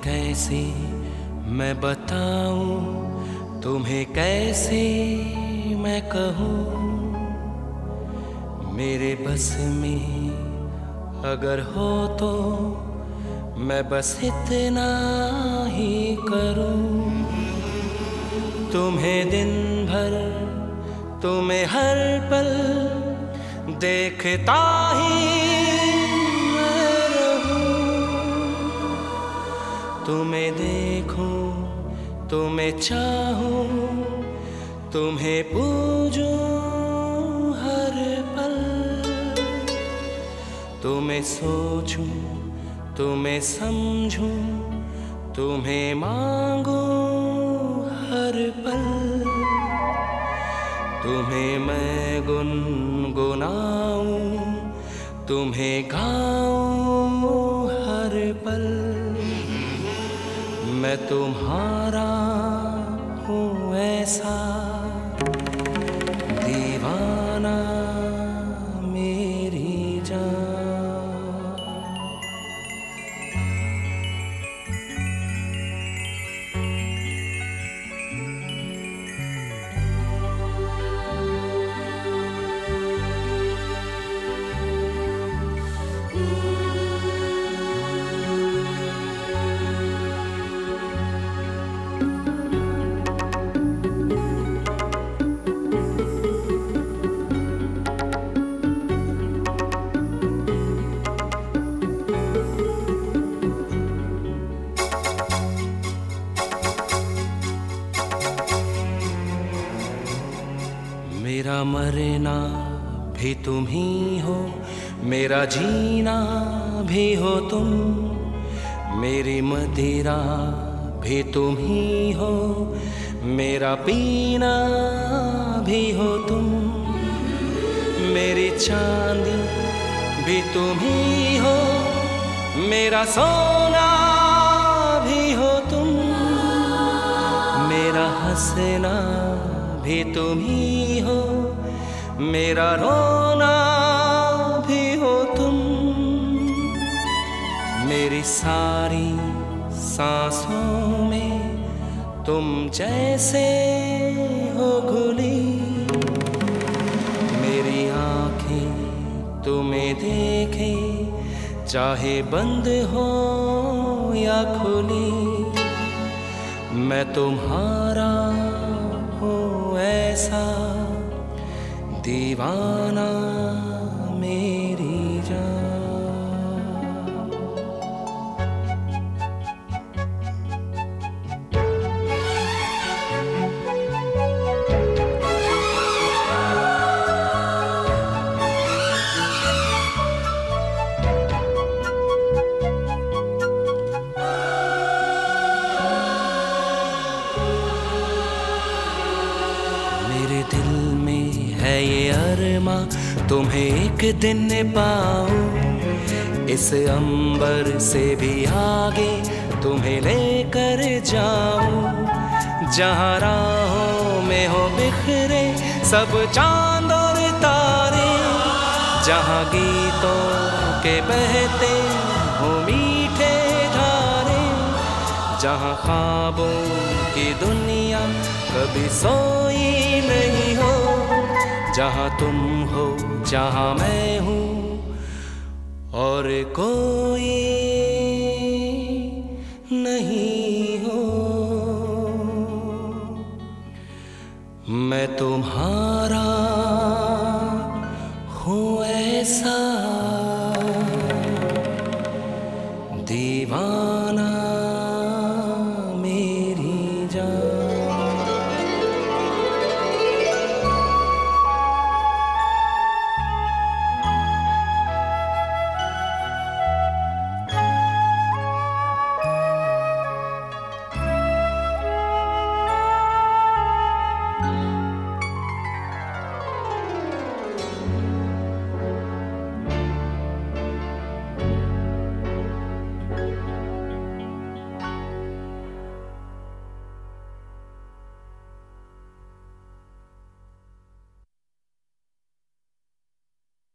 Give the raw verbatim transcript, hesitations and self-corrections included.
कैसे मैं बताऊं, तुम्हें कैसे मैं कहूं। मेरे बस में अगर हो तो मैं बस इतना ही करूं। तुम्हें दिन भर, तुम्हें हर पल देखता ही मैं रहूं। तुम्हें देखूं, तुम्हें चाहूं, तुम्हें पूजूं हर पल। तुम्हें सोचूं, तुम्हें समझूं, तुम्हें मांगूं हर पल। तुम्हें मैं गुनगुनाऊं, तुम्हें गाऊं हर पल। मैं तुम्हारा हूँ ऐसा दीवाना मेरी जान। मेरा मरना भी तुम ही हो, मेरा जीना भी हो तुम। मेरी मदिरा भी तुम ही हो, मेरा पीना भी हो तुम। मेरी चांदी भी तुम ही हो, मेरा सोना भी हो तुम। मेरा हंसना भी तुम ही हो, मेरा रोना भी हो तुम। मेरी सारी सांसों में तुम जैसे हो घुली। मेरी आँखें तुम्हें देखे, चाहे बंद हो या खुली। मैं तुम्हारा हूँ ऐसा दीवाना मेरी जान। मेरे दिल में है ये अरमा, तुम्हें एक दिन पाऊं। इस अंबर से भी आगे तुम्हें लेकर जाऊं। जहाँ राहों में हो बिखरे सब चांद और तारे, जहाँ गीतों के बहते हो मीठे धारे, जहाँ ख्वाबों की दुनिया कभी सोई नहीं हो। जहाँ तुम हो, जहाँ मैं हूँ और कोई नहीं हो। मैं तुम्हारा